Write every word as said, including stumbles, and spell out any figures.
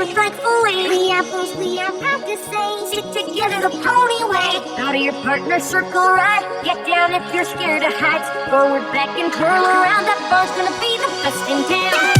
sounds like Foley. We are bulls, we are proud to say, stick together the pony way. Out of your partner, circle right. Get down if you're scared of heights. Forward, back, and curl around. That bar's gonna be the best in town.